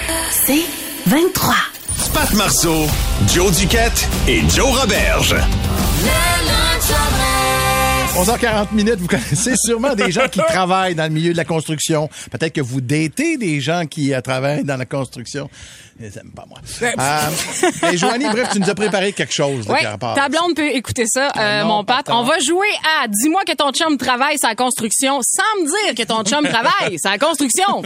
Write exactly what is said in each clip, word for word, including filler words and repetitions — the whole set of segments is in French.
C'est vingt-trois. Pat Marceau, Joe Duquette et Joe Roberge. onze heures quarante minutes, vous connaissez sûrement des gens qui travaillent dans le milieu de la construction. Peut-être que vous datez des gens qui euh, travaillent dans la construction. Ils aiment pas moi. Euh, et Joanie, bref, tu nous as préparé quelque chose. Oui, ta blonde peut écouter ça, euh, non, mon Pat. On va jouer à « Dis-moi que ton chum travaille sur la construction » sans me dire que ton chum travaille sur la construction.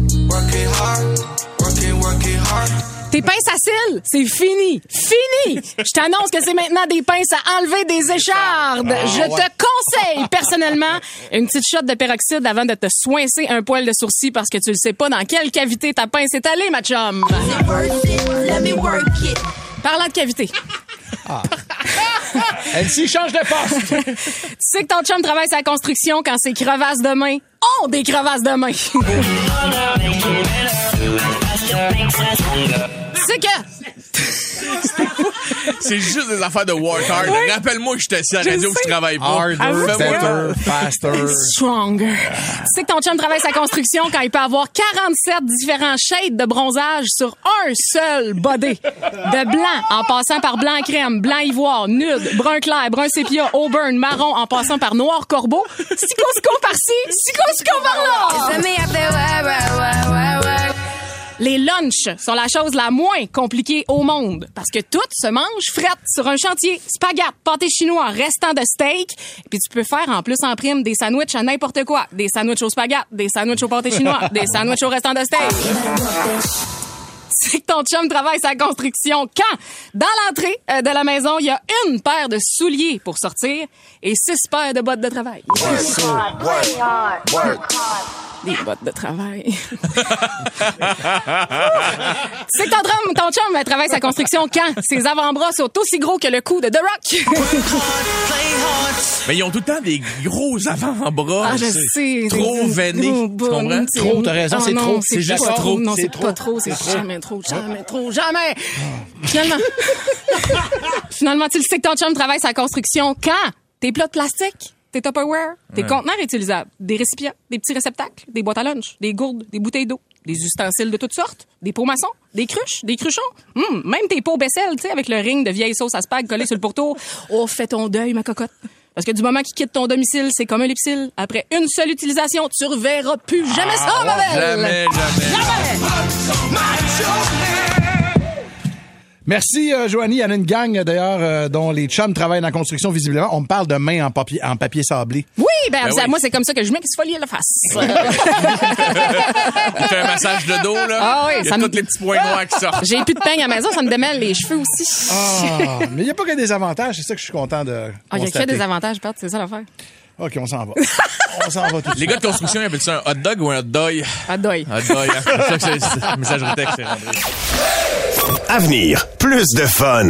Tes pinces à cils, c'est fini. Fini! Je t'annonce que c'est maintenant des pinces à enlever des échardes. Ah, Je ouais. te conseille, personnellement, une petite shot de peroxyde avant de te soincer un poil de sourcil parce que tu ne sais pas dans quelle cavité ta pince est allée, ma chum. Parlant de cavité. Ah. Elle s'y change de poste. Tu sais que ton chum travaille sur la construction quand ses crevasses de main ont des crevasses de main. C'est que... C'est juste des affaires de work hard. Oui. Rappelle-moi que je t'ai assis à la radio que tu travailles pas. Harder, better, faster. Stronger. Tu sais que ton chum travaille sa construction quand il peut avoir quarante-sept différents shades de bronzage sur un seul body. De blanc, en passant par blanc crème, blanc ivoire, nude, brun clair, brun sépia, auburn, marron, en passant par noir corbeau, sico-sico par-ci, sico-sico par-là. Les lunchs sont la chose la moins compliquée au monde parce que tout se mange frette sur un chantier. Spaghetti, pâté chinois, restant de steak. Et puis tu peux faire en plus en prime des sandwichs à n'importe quoi. Des sandwichs au spaghetti, des sandwichs au pâté chinois, des sandwichs au restant de steak. C'est que ton chum travaille sa construction quand, dans l'entrée euh, de la maison, il y a une paire de souliers pour sortir et six paires de bottes de travail. Des bottes de travail. Tu sais que ton chum, ton chum travaille sa construction quand ses avant-bras sont aussi gros que le cou de The Rock. Mais ils ont tout le temps des gros avant-bras. Ah, je sais. Trop veinés. Tu comprends? Trop, t'as raison, oh, c'est non, trop. C'est, C'est juste pas trop. Non, c'est, c'est trop. pas trop. C'est, c'est jamais trop, jamais trop, jamais. Finalement. Finalement, tu le sais que ton chum travaille sa construction quand tes plats de plastique, tes Tupperware, tes ouais. conteneurs réutilisables, des récipients, des petits réceptacles, des boîtes à lunch, des gourdes, des bouteilles d'eau, des ustensiles de toutes sortes, des pots maçons, des cruches, des cruchons, hum, même tes pots Bessel, tu sais, avec le ring de vieille sauce à spag collé sur le pourtour. Oh, fais ton deuil, ma cocotte. Parce que du moment qu'il quitte ton domicile, c'est comme un lipsil. Après une seule utilisation, tu reverras plus jamais ah, ça, ma belle! Jamais, jamais. Jamais! Merci, euh, Joanie. Il y en a une gang, d'ailleurs, euh, dont les chums travaillent dans la construction, visiblement. On me parle de main en papier, en papier sablé. Oui, ben, ben ça, oui. moi, c'est comme ça que je m'exfolie la face. Tu fais un massage de dos, là. Ah oui, il y a ça tous me... les petits points noirs qui sortent. J'ai plus de peigne à la maison, ça me démêle les cheveux aussi. Ah, mais il n'y a pas que des avantages. C'est ça que je suis content de Ah, il y a constater. que des avantages, Pat, c'est ça l'affaire. OK, on s'en va. On s'en va tout de suite. Les gars de construction, ils appellent ça un hot dog ou un hot dog? Hot dog. Hot dog. C'est ça que c'est, c'est messagerie texte, c'est rentré. Avenir, plus de fun.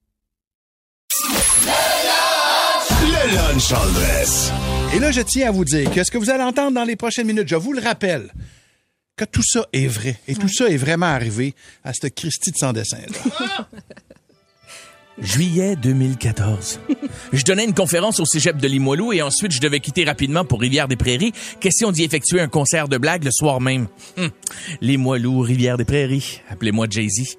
Le lunch en dress. Et là, je tiens à vous dire que ce que vous allez entendre dans les prochaines minutes, je vous le rappelle, que tout ça est vrai. Et tout ça est vraiment arrivé à cette Christie de sans dessin-là. Juillet deux mille quatorze. Je donnais une conférence au cégep de Limoilou et ensuite je devais quitter rapidement pour Rivière-des-Prairies. Question d'y effectuer un concert de blagues le soir même. Hum. Limoilou, Rivière-des-Prairies. Appelez-moi Jay-Z.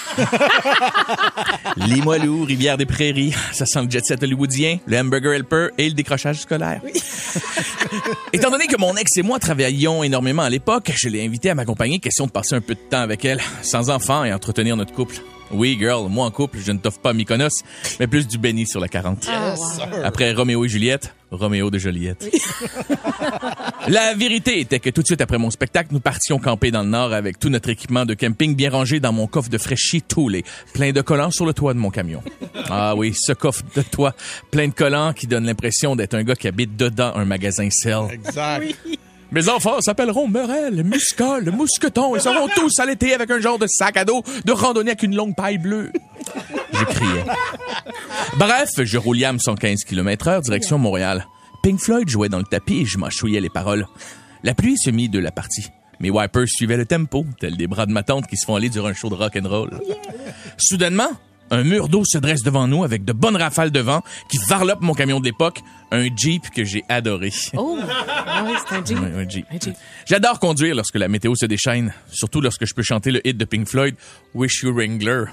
Limoilou, Rivière-des-Prairies. Ça sent le jet-set hollywoodien, le hamburger helper et le décrochage scolaire. Oui. Étant donné que mon ex et moi travaillions énormément à l'époque, je l'ai invité à m'accompagner. Question de passer un peu de temps avec elle, sans enfants et entretenir notre couple. Oui, girl, moi en couple, je ne t'offre pas Mykonos, mais plus du béni sur la quarante. Yes, wow. Après Roméo et Juliette, Roméo de Joliette. Oui. La vérité était que tout de suite après mon spectacle, nous partions camper dans le Nord avec tout notre équipement de camping bien rangé dans mon coffre de fraîchis Thule, plein de collants sur le toit de mon camion. Ah oui, ce coffre de toit, plein de collants qui donne l'impression d'être un gars qui habite dedans un magasin Cell. Exact. Oui. Mes enfants s'appelleront Morel, Muscol, Mousqueton. Ils seront tous à l'été avec un genre de sac à dos de randonnée avec une longue paille bleue. Je criais. Bref, je roulais à cent quinze kilomètres heure direction Montréal. Pink Floyd jouait dans le tapis et je mâchouillais les paroles. La pluie se mit de la partie. Mes wipers suivaient le tempo, tels des bras de ma tante qui se font aller durant un show de rock'n'roll. Yeah. Soudainement, un mur d'eau se dresse devant nous avec de bonnes rafales de vent qui varlopent mon camion de l'époque, un Jeep que j'ai adoré. Oh! Ah oui, c'est un Jeep. Ouais, un Jeep. Un Jeep. J'adore conduire lorsque la météo se déchaîne, surtout lorsque je peux chanter le hit de Pink Floyd, Wish You Wrangler.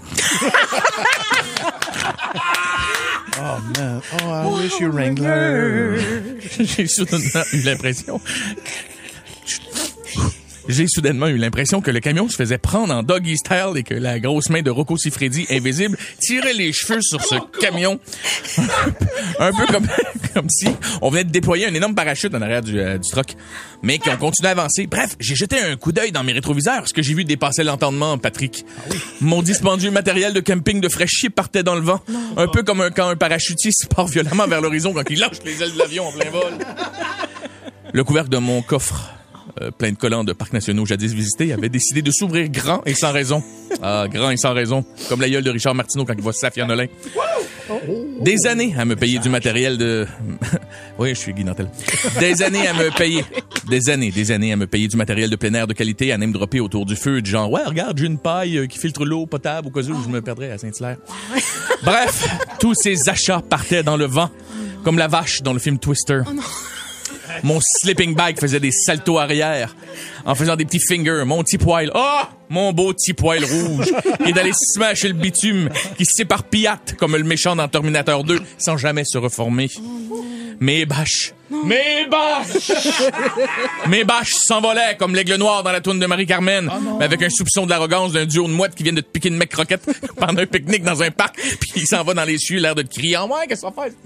Oh man, oh I wish you Wrangler. J'ai soudainement eu l'impression... J'ai soudainement eu l'impression que le camion se faisait prendre en doggy style et que la grosse main de Rocco Siffredi, invisible, tirait les cheveux sur ce camion. Un peu comme, comme si on venait de déployer un énorme parachute en arrière du, euh, du truck. Mais qui ont continué à avancer. Bref, j'ai jeté un coup d'œil dans mes rétroviseurs, ce que j'ai vu dépasser l'entendement, Patrick. Ah oui. Mon dispendieux matériel de camping de fraîchier partait dans le vent. Non. Un peu comme un, quand un parachutiste part violemment vers l'horizon quand il lâche les ailes de l'avion en plein vol. Le couvercle de mon coffre, Euh, plein de collants de parcs nationaux jadis visités, avait décidé de s'ouvrir grand et sans raison. Ah, grand et sans raison. Comme la gueule de Richard Martineau quand il voit Safia Nolin. Des années à me payer du matériel de... oui, je suis Guy Nantel. Des années à me payer... Des années, des années à me payer du matériel de plein air de qualité, à name dropper autour du feu, du genre, ouais, regarde, j'ai une paille qui filtre l'eau potable au cas où je me perdrais à Saint-Hilaire. Bref, tous ces achats partaient dans le vent, comme la vache dans le film Twister. Oh non. Mon sleeping bag faisait des saltos arrière en faisant des petits fingers. Mon petit poil. Oh! Mon beau petit poil rouge qui est allé smasher le bitume qui s'éparpillate comme le méchant dans Terminator deux sans jamais se reformer. Mes bâches. Mes bâches! Mes bâches s'envolaient comme l'aigle noir dans la toune de Marie-Carmen, oh mais avec un soupçon de l'arrogance d'un duo de mouettes qui viennent de te piquer une mec croquette pendant un pique-nique dans un parc, puis il s'en va dans les cieux, l'air de te crier « En ouais, qu'est-ce qu'on va faire? »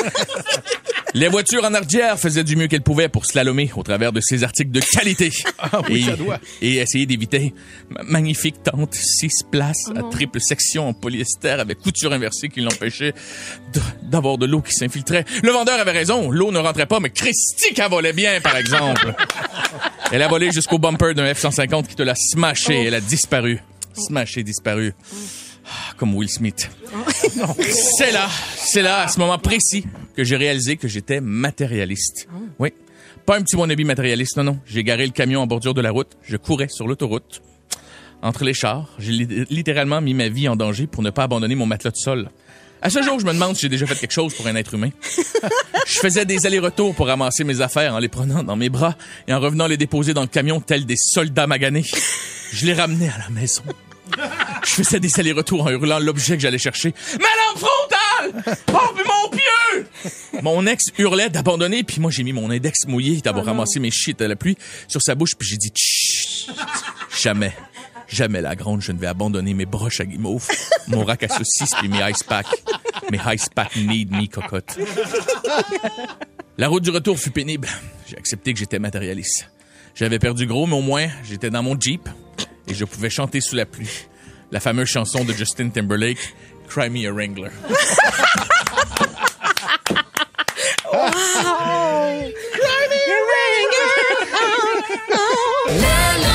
Les voitures en ardière faisaient du mieux qu'elles pouvaient pour slalomer au travers de ces articles de qualité. Ah oui, et, ça doit. Et essayer d'éviter ma magnifique tente six places oh à triple section en polyester avec couture inversée qui l'empêchait de, d'avoir de l'eau qui s'infiltrait. Le vendeur avait raison, l'eau ne rentrait pas, mais Christy qu'elle volait bien, par exemple. Elle a volé jusqu'au bumper d'un F cent cinquante qui te l'a smashé. Oh. Elle a disparu. Smashé, disparu. Ah, comme Will Smith. Oh. C'est là, c'est là, à ce moment précis, que j'ai réalisé que j'étais matérialiste. Oh. Oui. Pas un petit wannabe matérialiste, non, non. J'ai garé le camion en bordure de la route. Je courais sur l'autoroute. Entre les chars, j'ai li- littéralement mis ma vie en danger pour ne pas abandonner mon matelas de sol. À ce jour, je me demande si j'ai déjà fait quelque chose pour un être humain. Je faisais des allers-retours pour ramasser mes affaires en les prenant dans mes bras et en revenant les déposer dans le camion tels des soldats maganés. Je les ramenais à la maison. Je faisais des allers-retours en hurlant l'objet que j'allais chercher. Ma lampe frontale! Oh, puis mon pieu! Mon ex hurlait d'abandonner, puis moi, j'ai mis mon index mouillé d'avoir oh ramassé mes shit à la pluie sur sa bouche, puis j'ai dit chut, jamais. Jamais, la grande, je ne vais abandonner mes broches à guimauve, mon rack à saucisses puis mes ice packs. Mes ice packs need me, cocotte. La route du retour fut pénible. J'ai accepté que j'étais matérialiste. J'avais perdu gros, mais au moins, j'étais dans mon Jeep et je pouvais chanter sous la pluie. La fameuse chanson de Justin Timberlake, Cry Me a Wrangler. Wow! Cry me a Wrangler!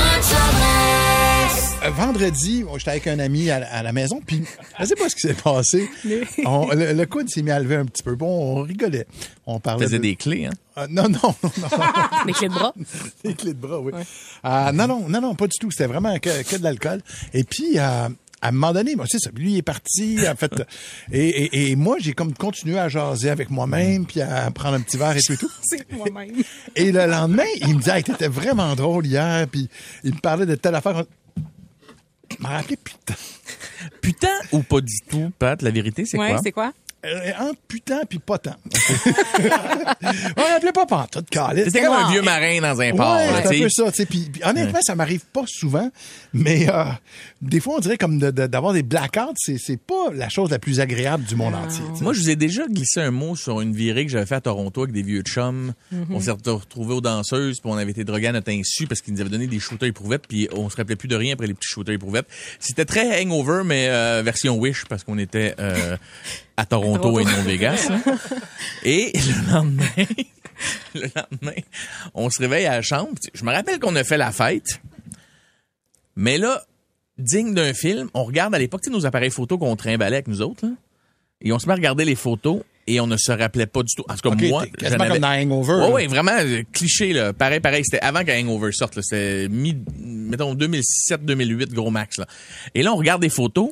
Vendredi, j'étais avec un ami à, à la maison, puis je sais pas ce qui s'est passé. On, le, le coude s'est mis à lever un petit peu. Bon, on rigolait. On parlait faisait de... des clés, hein? Euh, non, non, non. Des clés de bras? Des clés de bras, oui. Ouais. Euh, non, non, non, non, pas du tout. C'était vraiment que, que de l'alcool. Et puis, euh, à un moment donné, moi, c'est ça, lui il est parti, en fait, et, et, et moi, j'ai comme continué à jaser avec moi-même, puis à prendre un petit verre et tout et tout. C'est moi-même. Et le lendemain, il me dit, hey, t'étais vraiment drôle hier, puis il me parlait de telle affaire. Je m'en rappelais, putain. Putain ou pas du tout, Pat? La vérité, c'est ouais, quoi? c'est quoi? Euh, entre putain puis pas tant. On l'appelait pas pantoute, calice. C'était comme un vieux marin dans un port. Ouais, là, c'est un t'sais. peu ça. T'sais. Puis, puis honnêtement, ça m'arrive pas souvent, mais euh, des fois, on dirait comme de, de, d'avoir des blackouts, c'est, c'est pas la chose la plus agréable du monde entier. T'sais. Moi, je vous ai déjà glissé un mot sur une virée que j'avais fait à Toronto avec des vieux chums. Mm-hmm. On s'est retrouvés aux danseuses, puis on avait été drogués à notre insu parce qu'ils nous avaient donné des shooters éprouvettes, puis on se rappelait plus de rien après les petits shooters éprouvettes. C'était très hangover, mais euh, version Wish, parce qu'on était euh, à Toronto, Toronto et non Vegas. Hein. Et le lendemain, le lendemain, on se réveille à la chambre. Je me rappelle qu'on a fait la fête, mais là, digne d'un film, on regarde à l'époque, tu sais, nos appareils photos qu'on trimballait avec nous autres, là, et on se met à regarder les photos et on ne se rappelait pas du tout. En tout cas, okay, moi, quasiment avais... comme dans Hangover. Ouais, ouais, vraiment euh, cliché là, pareil, pareil. C'était avant que Hangover sorte. Là. C'était mi, mettons deux mille sept deux mille huit gros max. Là. Et là, on regarde des photos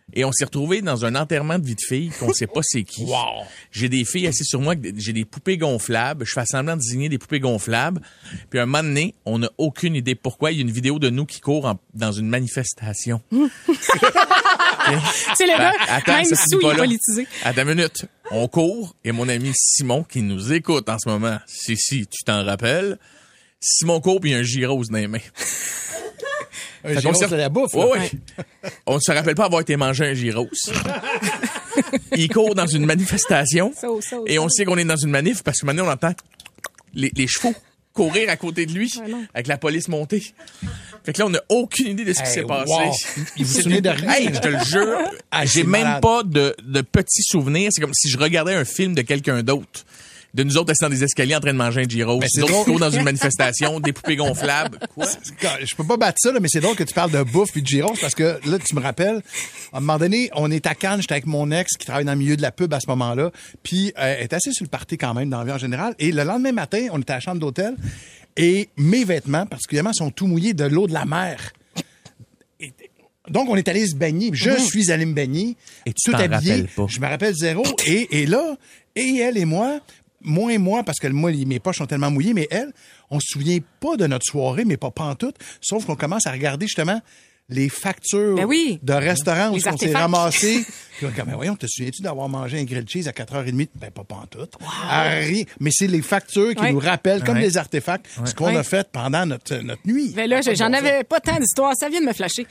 Et on s'est retrouvés dans un enterrement de vie de fille qu'on sait pas c'est qui. Wow. J'ai des filles assises sur moi, j'ai des poupées gonflables. Je fais semblant de désigner des poupées gonflables. Puis un moment donné, on n'a aucune idée pourquoi. Il y a une vidéo de nous qui court en- dans une manifestation. Okay? C'est le Ben, gars, attends, même ça sous, finit il pas est là. politisé. Attends une minute. On court et mon ami Simon qui nous écoute en ce moment. Si, si, tu t'en rappelles. Simon court puis il y a un gyros dans les mains. Un Fait qu'on gyros s'est- de la bouffe. Ouais, là. ouais. On ne se rappelle pas avoir été manger un gyros. Il court dans une manifestation So, so, et so. on sait qu'on est dans une manif parce que maintenant on entend les, les chevaux courir à côté de lui Ouais, non. avec la police montée. Fait que là, on n'a aucune idée de ce qui Hey, s'est passé. wow. Il vous C'est- souvenez de rien? Hey, je te le jure, Ah, j'ai c'est même malade. pas de, de petits souvenirs. C'est comme si je regardais un film de quelqu'un d'autre. De nous autres assis dans des escaliers en train de manger un gyros. Ben, c'est Nous autres drôle. qui courent dans une manifestation, des poupées gonflables. Quoi? Je peux pas battre ça, là, mais c'est drôle que tu parles de bouffe puis de gyros parce que là, tu me rappelles, à un moment donné, on est à Cannes, j'étais avec mon ex qui travaille dans le milieu de la pub à ce moment-là, puis euh, elle est assez sur le party quand même dans la vie en général. Et le lendemain matin, on était à la chambre d'hôtel et mes vêtements, particulièrement, sont tout mouillés de l'eau de la mer. Et- donc, on est allé se baigner. Je suis allé me baigner. Et tu tout t'en habillé. rappelles pas. Je me rappelle zéro. Et, et là, et elle et moi, moi et moi, parce que moi, les- mes poches sont tellement mouillées, mais elle, on se souvient pas de notre soirée, mais pas pantoute, sauf qu'on commence à regarder justement les factures Ben oui. de restaurants où Les on s'est artefacts. ramassé. Puis on dit, ben voyons, te souviens-tu d'avoir mangé un grilled cheese à quatre heures trente? Ben, pas pantoute. À rien. Mais c'est les factures qui Ouais. nous rappellent, comme Ouais. des artefacts, ce qu'on Ouais. a fait pendant notre, notre nuit. Mais là, Ça a pas de j'en bon avais pas tant d'histoires. Ça vient de me flasher.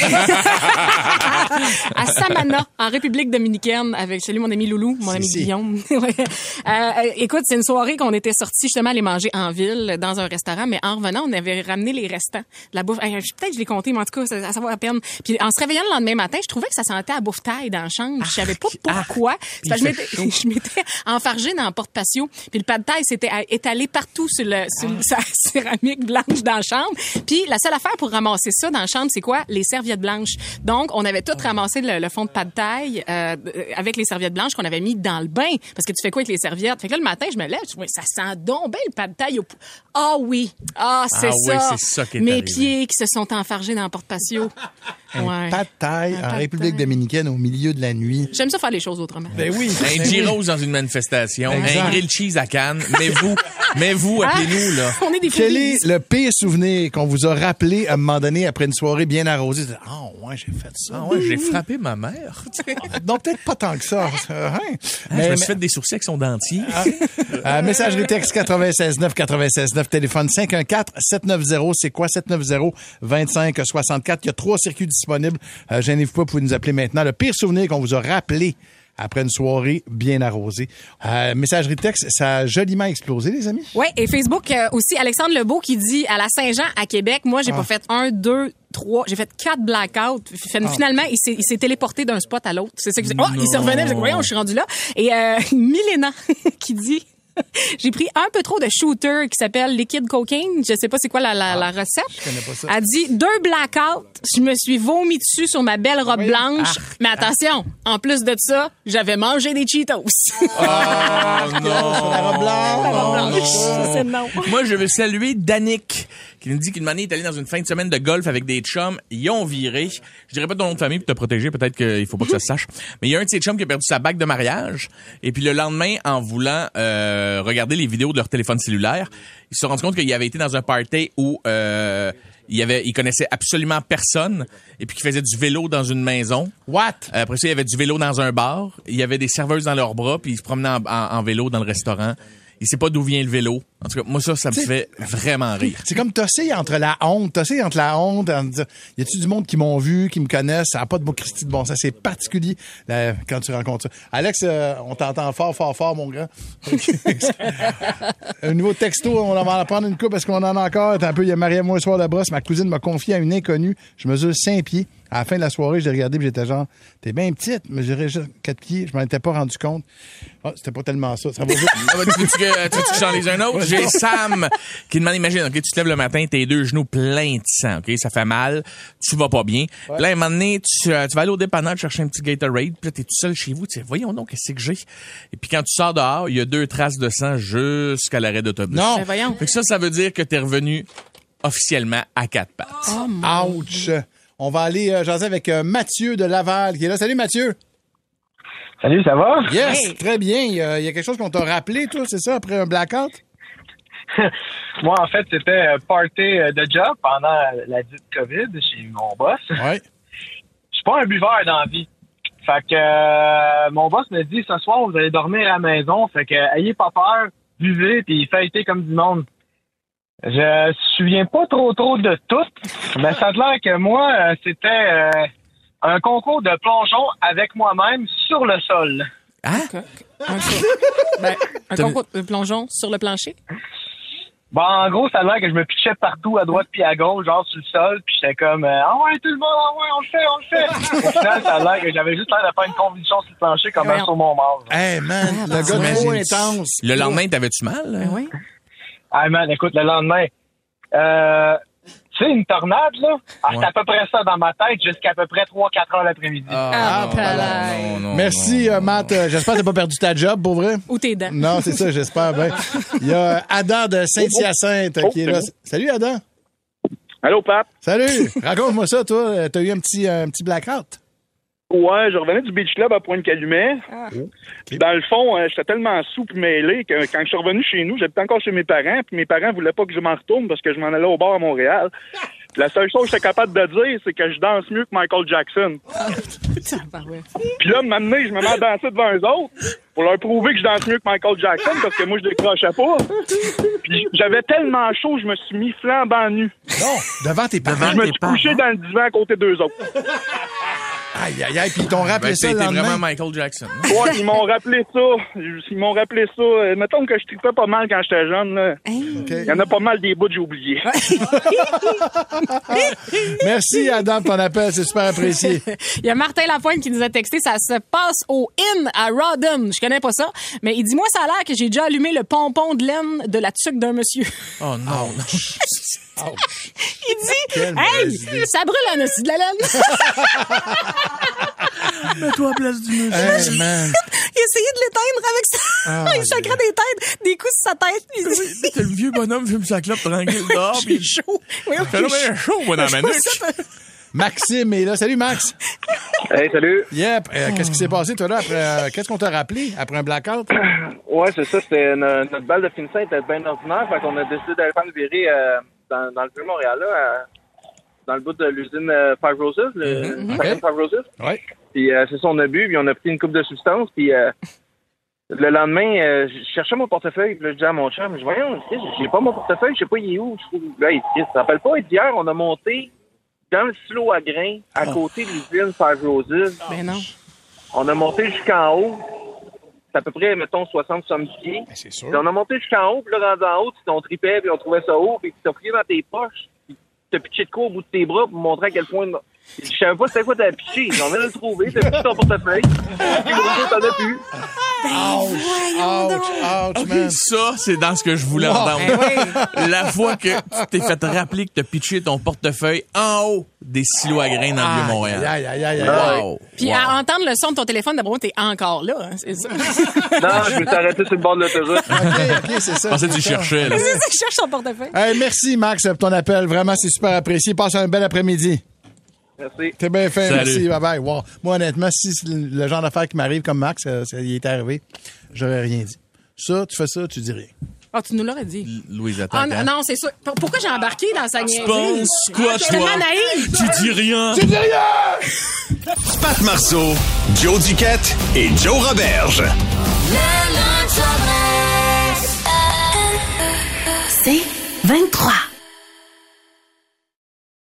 à Samana, en République dominicaine, avec celui mon ami Loulou, mon Si, ami si. Guillaume. Ouais. Euh, écoute, c'est une soirée qu'on était sortis justement aller manger en ville, dans un restaurant, mais en revenant, on avait ramené les restants de la bouffe. Hey, Peut-être que je l'ai compté, mais en tout cas, ça, ça vaut la peine. Puis en se réveillant le lendemain matin, je trouvais que ça sentait à bouffe taille dans la chambre. Je savais pas pourquoi. C'est parce que je m'étais- je m'étais enfargée dans le porte-patio. Puis le pad thai s'était étalé partout sur, le, sur le- sa céramique blanche dans la chambre. Puis la seule affaire pour ramasser ça dans la chambre, c'est quoi? Les serviettes blanches. Donc, on avait tout ramassé le, le fond de pad thai euh, avec les serviettes blanches qu'on avait mis dans le bain. Parce que tu fais quoi avec les serviettes? Fait que là, le matin, je me lève, je dis, ouais, ça sent donc bien le pad thai. Au... pou- Ah oui! Ah, c'est Ah oui, ça! c'est ça qui est Mes arrivé. pieds qui se sont enfargés dans le porte-patio. Un Ouais. pas de taille Un en pad République thai. dominicaine au milieu de la nuit. J'aime ça faire les choses autrement. Ben oui. Un Ben oui. gyros dans une manifestation, Exact. un grilled cheese à Cannes. Mais vous, mais vous, appelez-nous, là. On est des Quel foodies. est le pire souvenir qu'on vous a rappelé à un moment donné après une soirée bien arrosée? Ah, oh, ouais, j'ai fait ça. Ah ouais, j'ai frappé ma mère. Non, peut-être pas tant que ça. Euh, hein? je me suis fait des sourcils avec son dentier. Euh, messagerie texte quatre-vingt-seize neuf quatre-vingt-seize neuf, téléphone cinq un quatre sept neuf zéro, c'est quoi sept neuf zéro vingt-cinq soixante-quatre. Il y a trois circuits disponibles. Euh, gênez-vous pas, vous pouvez nous appeler maintenant. Le pire souvenir qu'on vous a rappelé après une soirée bien arrosée. Euh, messagerie texte, ça a joliment explosé, les amis. Ouais, et Facebook euh, aussi, Alexandre Lebeau qui dit à la Saint-Jean à Québec, moi j'ai pas fait un, deux, trois, j'ai fait quatre blackouts. Fait- Finalement, il s'est, il s'est téléporté d'un spot à l'autre. C'est ça que c'est. Oh, il se revenait, je dis, voyons, je suis rendu là. Et euh, Milena qui dit. J'ai pris un peu trop de shooter qui s'appelle liquid cocaine. Je sais pas c'est quoi la, la, la recette. je connais pas ça. Elle dit deux blackouts. Je me suis vomi dessus sur ma belle robe blanche. Mais attention, en plus de ça, j'avais mangé des Cheetos. Ah, non, sur la robe blanche. La robe Oh, blanche. non. C'est non. Moi, je veux saluer Danick, qui nous dit qu'une année, il est allé dans une fin de semaine de golf avec des chums. Ils ont viré. Je dirais pas ton nom de famille pour te protéger. Peut-être qu'il faut pas que ça se sache. Mais il y a un de ses chums qui a perdu sa bague de mariage. Et puis le lendemain, en voulant euh, regarder les vidéos de leur téléphone cellulaire, il se sont rendu compte qu'il avait été dans un party où euh, il avait, il connaissait absolument personne. Et puis qu'il faisait du vélo dans une maison. What? Après ça, il y avait du vélo dans un bar. Il y avait des serveuses dans leurs bras. Puis il se promenait en, en- en vélo dans le restaurant. Il sait pas d'où vient le vélo. En tout cas, moi, ça, ça me fait vraiment rire. C'est comme tosser entre la honte, tosser entre la honte, en disant, y a-tu du monde qui m'ont vu, qui me connaissent, ça n'a pas de beau Christy de bon sens. C'est particulier là, quand tu rencontres ça. Alex, euh, on t'entend fort, fort, fort, mon grand. Un nouveau texto, on va en prendre une coupe parce qu'on en a encore. Attends un peu, il y a Maria moi soir de brosse. Ma cousine m'a confié à une inconnue. Je mesure cinq pieds. À la fin de la soirée, je l'ai regardé et j'étais genre, t'es bien petite, mais j'irais juste quatre pieds. Je m'en étais pas rendu compte. Ah, c'était pas tellement ça. Ça va vite. Ah bah, tu veux-tu que, tu veux-tu que je t'en lise un autre? J'ai Sam qui demande, imagine, ok, tu te lèves le matin, tes deux genoux pleins de sang, ok, ça fait mal, tu vas pas bien. Puis là, à un moment donné, tu, euh, tu vas aller au dépanneur chercher un petit Gatorade, puis là, t'es tout seul chez vous, tu sais, voyons donc, qu'est-ce que j'ai? Et puis quand tu sors dehors, il y a deux traces de sang jusqu'à l'arrêt d'autobus. Non. Ben voyons. Fait que ça, ça veut dire que t'es revenu officiellement à quatre pattes. Ouch! On va aller euh, jaser avec euh, Mathieu de Laval qui est là. Salut Mathieu. Salut, ça va? Yes, Hey. très bien. Il y, a, il y a quelque chose qu'on t'a rappelé, toi, c'est ça, après un blackout? Moi, en fait, c'était un party de job pendant la dite COVID chez mon boss. Oui. Je suis pas un buveur dans la vie. Fait que euh, mon boss me dit, ce soir, vous allez dormir à la maison. Fait que ayez pas peur, buvez, puis fêtez comme du monde. Je me souviens pas trop trop de tout, mais ça a l'air que moi, euh, c'était euh, un concours de plongeon avec moi-même sur le sol. Hein? Un, ben, un T'as- concours de plongeon sur le plancher. Bon, en gros, ça a l'air que je me pitchais partout, à droite puis à gauche, genre sur le sol, puis j'étais comme, euh, ah ouais, tout le monde, ah ouais, on le fait, on le fait. Au final, ça a l'air que j'avais juste l'air de faire une convulsion sur le plancher comme un Voyons. sur mon mort. Hey, man, le gars T'imagines- trop intense. Le lendemain, t'avais-tu mal? Ben oui. Ah man, écoute, le lendemain, euh, tu sais, une tornade, là, ah, c'était Ouais. à peu près ça dans ma tête jusqu'à à peu près trois quatre heures l'après-midi. Ah, non, palais. non, non, Merci, non. euh, Matt. Euh, J'espère que t'as pas perdu ta job, pour vrai. Ou tes dents. Non, c'est ça, j'espère bien. Il y a euh, Adam de Saint-Hyacinthe euh, qui est là. Salut, Adam. Allô, Pat? Salut. Raconte-moi ça, toi. Euh, T'as eu un petit, un petit blackout? Ouais, je revenais du Beach Club à Pointe-Calumet. Puis dans le fond, euh, j'étais tellement souple mêlé que quand je suis revenu chez nous, j'étais encore chez mes parents, puis mes parents voulaient pas que je m'en retourne parce que je m'en allais au bar à Montréal. Puis la seule chose que j'étais capable de dire, c'est que je danse mieux que Michael Jackson. Puis là, maintenant, je me mets à danser devant eux autres pour leur prouver que je danse mieux que Michael Jackson parce que moi, je décrochais pas. Puis j'avais tellement chaud, je me suis mis flambant nu. Non, devant tes parents. Je me suis couché dans le divan à côté d'eux autres. Aïe, aïe, aïe, puis ils t'ont rappelé Ben, ça le t'étais lendemain. vraiment Michael Jackson. Ouais, ils m'ont rappelé ça. Ils m'ont rappelé ça. Euh, Mettons que je tripais pas mal quand j'étais jeune. Là. OK. Il y en a pas mal des bouts que j'ai oubliés. Merci, Adam, de ton appel. C'est super apprécié. Il y a Martin Lapointe qui nous a texté, ça se passe au Inn à Rawdon. Je connais pas ça, mais il dit, moi, ça a l'air que j'ai déjà allumé le pompon de laine de la tuque d'un monsieur. Oh non. Il dit, Quelle hey, mauvaise idée. ça brûle un aussi de la laine. Mets-toi à place du monsieur. Hey, man. Il essayait de l'éteindre avec ça. Ah, il chacrait des têtes, des coups sur sa tête. Il dit, T'es le vieux bonhomme fume sa clope tranquille dehors. j'ai Puis chaud. Oui, oui, T'as j'ai bien chaud, moi, dans ma chaud. nuque. Maxime est là. Salut, Max. Hey, salut. Yep. Euh, Qu'est-ce qui s'est passé, toi, là, après... euh, Qu'est-ce qu'on t'a rappelé après un blackout? Ouais, c'est ça. C'était no- notre balle de finissant était bien ordinaire. Fait qu'on a décidé d'aller faire une virée euh, dans, dans le vieux Montréal, là, à- dans le bout de l'usine euh, Five Roses, le Mhm. cinquième Ok. Five Roses. Oui. Puis euh, c'est ça, on a bu, puis on a pris une coupe de substance, puis euh, le lendemain, euh, je cherchais mon portefeuille, puis là, je dis à mon chum, je dis, voyons, Chris, j'ai pas mon portefeuille, je sais pas il est où. Je trouve, là, il dit, Chris, tu te rappelles pas, hier, on a monté dans le silo à grains, à côté de l'usine Five Roses. Ben non. On a monté jusqu'en haut. C'est à peu près, mettons, soixante soixante pieds. Ben, c'est sûr. Puis on a monté jusqu'en haut, puis là, rendu en haut, on tripait, puis on trouvait ça haut, puis tu t'as fouillé dans tes poches, puis t'as pitché de quoi au bout de tes bras pour montrer à quel point... Je savais pas c'était quoi t'avais pitché. On vient de le trouver, t'as pitché ton portefeuille. Puis gros, t'en as plus. Ouch, ouch, Ok, man. ça, c'est dans ce que je voulais Wow. entendre. La fois que tu t'es fait rappeler que t'as pitché ton portefeuille en haut des silos à grains dans le Vieux-Montréal. Aïe, aïe, aïe, aïe, aïe. Wow. Puis Wow. à entendre le son de ton téléphone, d'abord, t'es encore là. Hein, c'est ça. Non, je me suis arrêté sur le bord de l'autoroute. OK, OK, c'est ça. Je pensais que tu c'est ça. cherchais, là. C'est ça, je cherche son portefeuille. Hey, merci, Max, pour ton appel. Vraiment, c'est super apprécié. Passe un bel après-midi. Merci. T'es bien fait, Salut. merci. Bye bye. Wow. Moi, honnêtement, si c'est le genre d'affaire qui m'arrive comme Max, ça, ça y est arrivé, j'aurais rien dit. Ça, tu fais ça, tu dis rien. Ah, tu nous l'aurais dit. Louise, attends. Ah, non, non, c'est ça. Pour- Pourquoi j'ai embarqué dans sa niaiserie? Pense quoi, Je suis toi? tellement naïve. Tu dis rien. Tu dis rien! Pat Marceau, Joe Duquette et Joe Roberge. C'est vingt-trois.